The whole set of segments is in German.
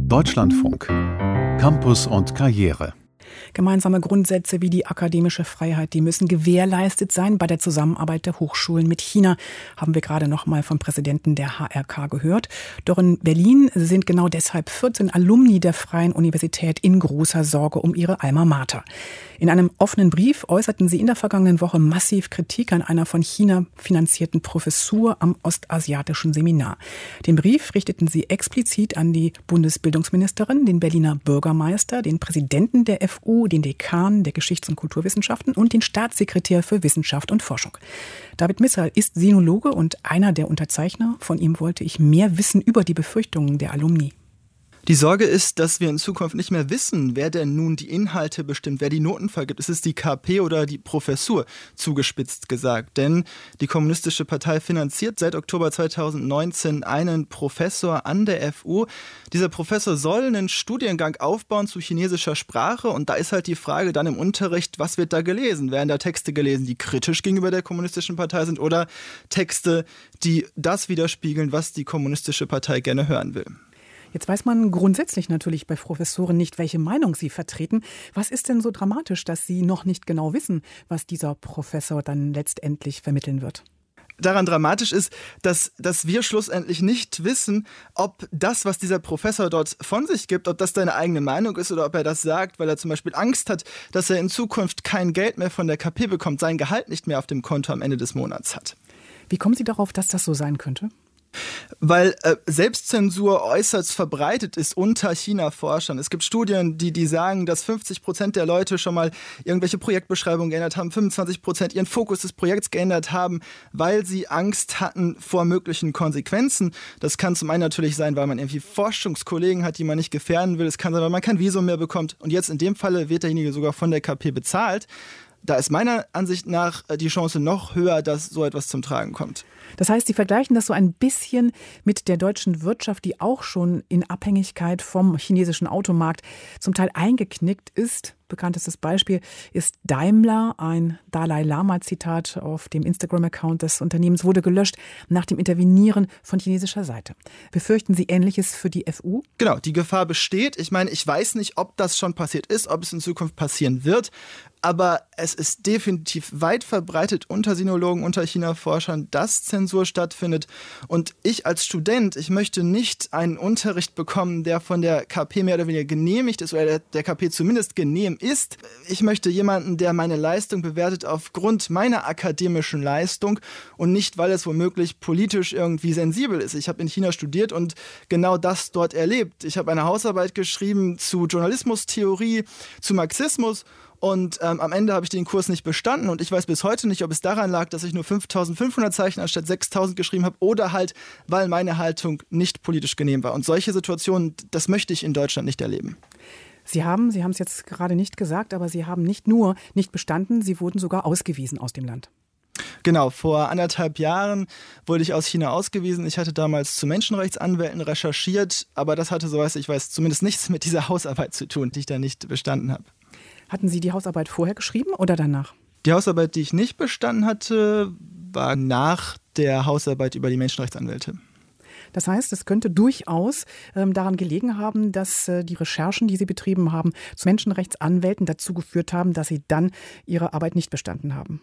Deutschlandfunk. Campus und Karriere. Gemeinsame Grundsätze wie die akademische Freiheit, die müssen gewährleistet sein bei der Zusammenarbeit der Hochschulen mit China, haben wir gerade noch mal vom Präsidenten der HRK gehört. Doch in Berlin sind genau deshalb 14 Alumni der Freien Universität in großer Sorge um ihre Alma Mater. In einem offenen Brief äußerten sie in der vergangenen Woche massiv Kritik an einer von China finanzierten Professur am Ostasiatischen Seminar. Den Brief richteten sie explizit an die Bundesbildungsministerin, den Berliner Bürgermeister, den Präsidenten der FU, den Dekan der Geschichts- und Kulturwissenschaften und den Staatssekretär für Wissenschaft und Forschung. David Missal ist Sinologe und einer der Unterzeichner. Von ihm wollte ich mehr wissen über die Befürchtungen der Alumni. Die Sorge ist, dass wir in Zukunft nicht mehr wissen, wer denn nun die Inhalte bestimmt, wer die Noten vergibt. Ist es die KP oder die Professur, zugespitzt gesagt? Denn die Kommunistische Partei finanziert seit Oktober 2019 einen Professor an der FU. Dieser Professor soll einen Studiengang aufbauen zu chinesischer Sprache. Und da ist halt die Frage dann im Unterricht, was wird da gelesen? Werden da Texte gelesen, die kritisch gegenüber der Kommunistischen Partei sind oder Texte, die das widerspiegeln, was die Kommunistische Partei gerne hören will? Jetzt weiß man grundsätzlich natürlich bei Professoren nicht, welche Meinung sie vertreten. Was ist denn so dramatisch, dass Sie noch nicht genau wissen, was dieser Professor dann letztendlich vermitteln wird? Daran dramatisch ist, dass wir schlussendlich nicht wissen, ob das, was dieser Professor dort von sich gibt, ob das seine eigene Meinung ist oder ob er das sagt, weil er zum Beispiel Angst hat, dass er in Zukunft kein Geld mehr von der KP bekommt, sein Gehalt nicht mehr auf dem Konto am Ende des Monats hat. Wie kommen Sie darauf, dass das so sein könnte? Weil Selbstzensur äußerst verbreitet ist unter China-Forschern. Es gibt Studien, die sagen, dass 50% der Leute schon mal irgendwelche Projektbeschreibungen geändert haben, 25% ihren Fokus des Projekts geändert haben, weil sie Angst hatten vor möglichen Konsequenzen. Das kann zum einen natürlich sein, weil man irgendwie Forschungskollegen hat, die man nicht gefährden will. Es kann sein, weil man kein Visum mehr bekommt. Und jetzt in dem Falle wird derjenige sogar von der KP bezahlt. Da ist meiner Ansicht nach die Chance noch höher, dass so etwas zum Tragen kommt. Das heißt, Sie vergleichen das so ein bisschen mit der deutschen Wirtschaft, die auch schon in Abhängigkeit vom chinesischen Automarkt zum Teil eingeknickt ist. Bekanntestes Beispiel ist Daimler. Ein Dalai-Lama-Zitat auf dem Instagram-Account des Unternehmens wurde gelöscht nach dem Intervenieren von chinesischer Seite. Befürchten Sie Ähnliches für die FU? Genau, die Gefahr besteht. Ich meine, ich weiß nicht, ob das schon passiert ist, ob es in Zukunft passieren wird. Aber es ist definitiv weit verbreitet unter Sinologen, unter China-Forschern, dass Zensur stattfindet. Und ich als Student, ich möchte nicht einen Unterricht bekommen, der von der KP mehr oder weniger genehmigt ist oder der KP zumindest genehm ist. Ich möchte jemanden, der meine Leistung bewertet aufgrund meiner akademischen Leistung und nicht, weil es womöglich politisch irgendwie sensibel ist. Ich habe in China studiert und genau das dort erlebt. Ich habe eine Hausarbeit geschrieben zu Journalismustheorie, zu Marxismus. Und am Ende habe ich den Kurs nicht bestanden und ich weiß bis heute nicht, ob es daran lag, dass ich nur 5.500 Zeichen anstatt 6.000 geschrieben habe oder halt, weil meine Haltung nicht politisch genehm war. Und solche Situationen, das möchte ich in Deutschland nicht erleben. Sie haben es jetzt gerade nicht gesagt, aber Sie haben nicht nur nicht bestanden, Sie wurden sogar ausgewiesen aus dem Land. Genau, vor 1,5 Jahren wurde ich aus China ausgewiesen. Ich hatte damals zu Menschenrechtsanwälten recherchiert, aber das hatte, soweit ich weiß, zumindest nichts mit dieser Hausarbeit zu tun, die ich da nicht bestanden habe. Hatten Sie die Hausarbeit vorher geschrieben oder danach? Die Hausarbeit, die ich nicht bestanden hatte, war nach der Hausarbeit über die Menschenrechtsanwälte. Das heißt, es könnte durchaus daran gelegen haben, dass die Recherchen, die Sie betrieben haben, zu Menschenrechtsanwälten dazu geführt haben, dass Sie dann Ihre Arbeit nicht bestanden haben.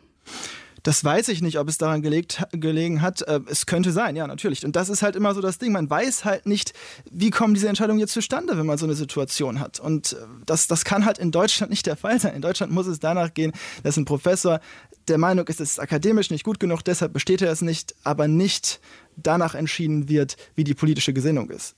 Das weiß ich nicht, ob es daran gelegen hat. Es könnte sein, ja, natürlich. Und das ist halt immer so das Ding. Man weiß halt nicht, wie kommen diese Entscheidungen jetzt zustande, wenn man so eine Situation hat. Und das kann halt in Deutschland nicht der Fall sein. In Deutschland muss es danach gehen, dass ein Professor der Meinung ist, es ist akademisch nicht gut genug, deshalb besteht er es nicht, aber nicht danach entschieden wird, wie die politische Gesinnung ist.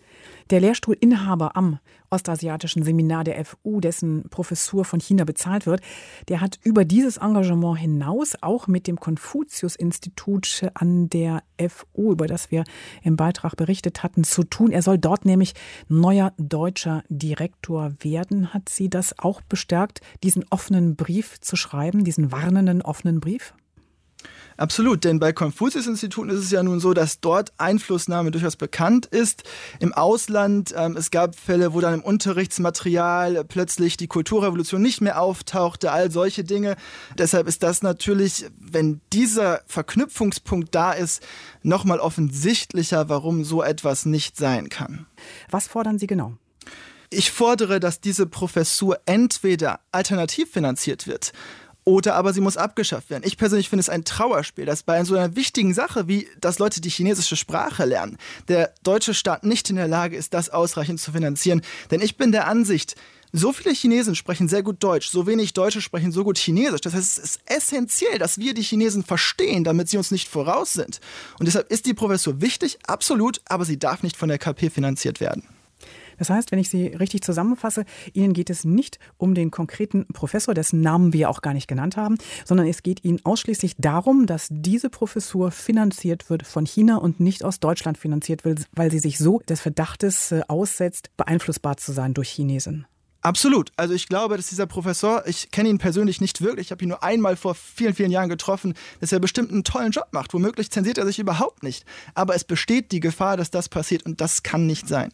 Der Lehrstuhlinhaber am Ostasiatischen Seminar der FU, dessen Professur von China bezahlt wird, der hat über dieses Engagement hinaus auch mit dem Konfuzius-Institut an der FU, über das wir im Beitrag berichtet hatten, zu tun. Er soll dort nämlich neuer deutscher Direktor werden. Hat Sie das auch bestärkt, diesen offenen Brief zu schreiben, diesen warnenden offenen Brief? Absolut, denn bei Konfuzius-Instituten ist es ja nun so, dass dort Einflussnahme durchaus bekannt ist. Im Ausland, es gab Fälle, wo dann im Unterrichtsmaterial plötzlich die Kulturrevolution nicht mehr auftauchte, all solche Dinge. Deshalb ist das natürlich, wenn dieser Verknüpfungspunkt da ist, nochmal offensichtlicher, warum so etwas nicht sein kann. Was fordern Sie genau? Ich fordere, dass diese Professur entweder alternativ finanziert wird, oder aber sie muss abgeschafft werden. Ich persönlich finde es ein Trauerspiel, dass bei so einer wichtigen Sache, wie dass Leute die chinesische Sprache lernen, der deutsche Staat nicht in der Lage ist, das ausreichend zu finanzieren. Denn ich bin der Ansicht, so viele Chinesen sprechen sehr gut Deutsch, so wenig Deutsche sprechen so gut Chinesisch. Das heißt, es ist essentiell, dass wir die Chinesen verstehen, damit sie uns nicht voraus sind. Und deshalb ist die Professur wichtig, absolut, aber sie darf nicht von der KP finanziert werden. Das heißt, wenn ich Sie richtig zusammenfasse, Ihnen geht es nicht um den konkreten Professor, dessen Namen wir auch gar nicht genannt haben, sondern es geht Ihnen ausschließlich darum, dass diese Professur finanziert wird von China und nicht aus Deutschland finanziert wird, weil sie sich so des Verdachtes aussetzt, beeinflussbar zu sein durch Chinesen. Absolut. Also ich glaube, dass dieser Professor, ich kenne ihn persönlich nicht wirklich, ich habe ihn nur einmal vor vielen, vielen Jahren getroffen, dass er bestimmt einen tollen Job macht. Womöglich zensiert er sich überhaupt nicht. Aber es besteht die Gefahr, dass das passiert und das kann nicht sein.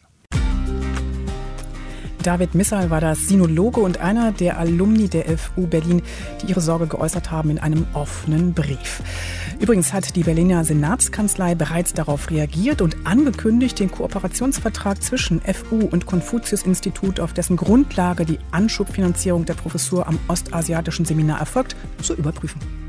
David Missal war das Sinologe und einer der Alumni der FU Berlin, die ihre Sorge geäußert haben in einem offenen Brief. Übrigens hat die Berliner Senatskanzlei bereits darauf reagiert und angekündigt, den Kooperationsvertrag zwischen FU und Konfuzius-Institut, auf dessen Grundlage die Anschubfinanzierung der Professur am Ostasiatischen Seminar erfolgt, zu überprüfen.